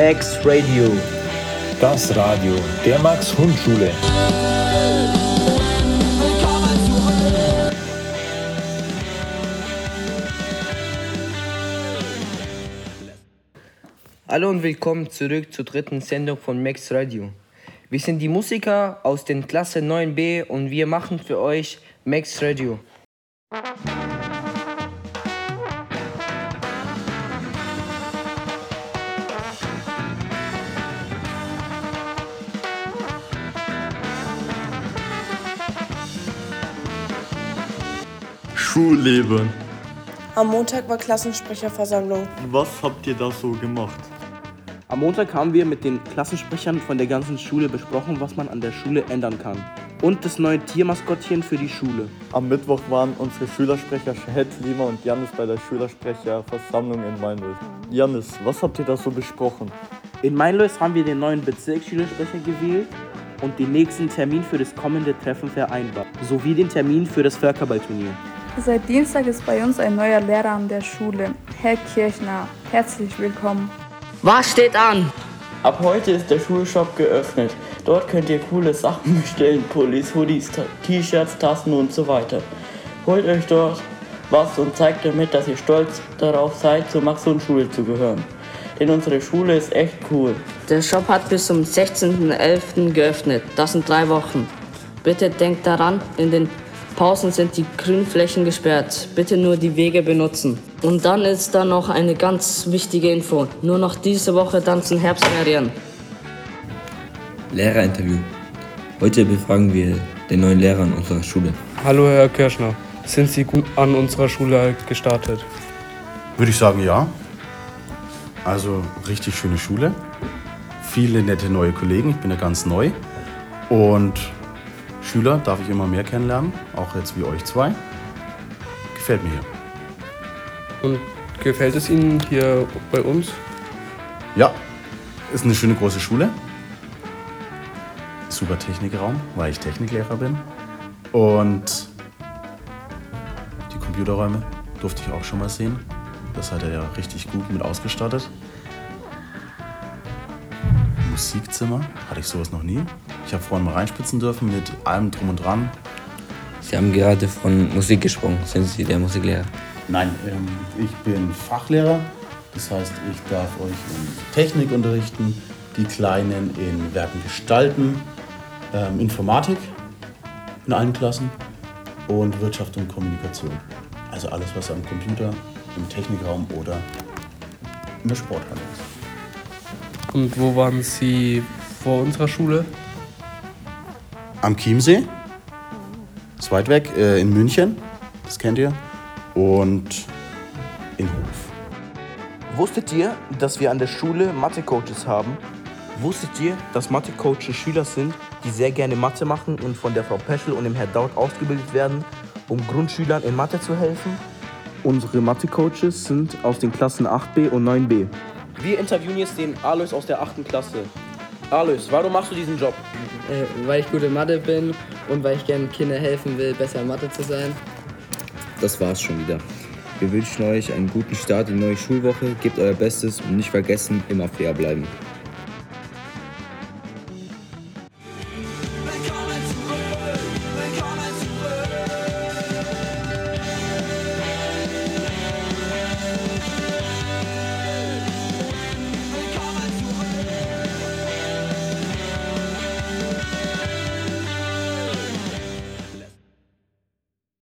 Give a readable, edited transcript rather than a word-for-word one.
Max Radio. Das Radio der Max-Hund-Schule. Hallo und willkommen zurück zur dritten Sendung von Max Radio. Wir sind die Musiker aus den Klasse 9b und wir machen für euch Max Radio. Schulleben. Am Montag war Klassensprecherversammlung. Was habt ihr da so gemacht? Am Montag haben wir mit den Klassensprechern von der ganzen Schule besprochen, was man an der Schule ändern kann. Und das neue Tiermaskottchen für die Schule. Am Mittwoch waren unsere Schülersprecher Shahid, Lima und Janis bei der Schülersprecherversammlung in Mainlös. Janis, was habt ihr da so besprochen? In Mainlös haben wir den neuen Bezirksschülersprecher gewählt und den nächsten Termin für das kommende Treffen vereinbart, sowie den Termin für das Völkerballturnier. Seit Dienstag ist bei uns ein neuer Lehrer an der Schule, Herr Kirchner. Herzlich willkommen. Was steht an? Ab heute ist der Schulshop geöffnet. Dort könnt ihr coole Sachen bestellen, Pullis, Hoodies, T-Shirts, Tassen und so weiter. Holt euch dort was und zeigt damit, dass ihr stolz darauf seid, zur Max-Hund-Schule zu gehören. Denn unsere Schule ist echt cool. Der Shop hat bis zum 16.11. geöffnet. Das sind 3 Wochen. Bitte denkt daran, in den Pausen sind die Grünflächen gesperrt. Bitte nur die Wege benutzen. Und dann ist da noch eine ganz wichtige Info. Nur noch diese Woche, dann sind Herbstferien. Lehrerinterview. Heute befragen wir den neuen Lehrer an unserer Schule. Hallo Herr Kirchner, sind Sie gut an unserer Schule gestartet? Würde ich sagen, ja. Also richtig schöne Schule. Viele nette neue Kollegen, ich bin ja ganz neu. Und Schüler darf ich immer mehr kennenlernen, auch jetzt wie euch zwei. Gefällt mir hier. Und gefällt es Ihnen hier bei uns? Ja, ist eine schöne große Schule. Super Technikraum, weil ich Techniklehrer bin. Und die Computerräume durfte ich auch schon mal sehen. Das hat er ja richtig gut mit ausgestattet. Musikzimmer, hatte ich sowas noch nie. Ich habe vorhin mal reinspitzen dürfen mit allem drum und dran. Sie haben gerade von Musik gesprochen. Sind Sie der Musiklehrer? Nein, ich bin Fachlehrer. Das heißt, ich darf euch in Technik unterrichten, die Kleinen in Werken gestalten, Informatik in allen Klassen und Wirtschaft und Kommunikation. Also alles, was am Computer, im Technikraum oder in der Sporthalle ist. Und wo waren Sie vor unserer Schule? Am Chiemsee, ist weit weg, in München, das kennt ihr, und in Hof. Wusstet ihr, dass wir an der Schule Mathe-Coaches haben? Wusstet ihr, dass Mathe-Coaches Schüler sind, die sehr gerne Mathe machen und von der Frau Peschel und dem Herr Daut ausgebildet werden, um Grundschülern in Mathe zu helfen? Unsere Mathe-Coaches sind aus den Klassen 8b und 9b. Wir interviewen jetzt den Alois aus der 8. Klasse. Alois, warum machst du diesen Job? Weil ich gut in Mathe bin und weil ich gerne Kindern helfen will, besser in Mathe zu sein. Das war's schon wieder. Wir wünschen euch einen guten Start in die neue Schulwoche. Gebt euer Bestes und nicht vergessen, immer fair bleiben.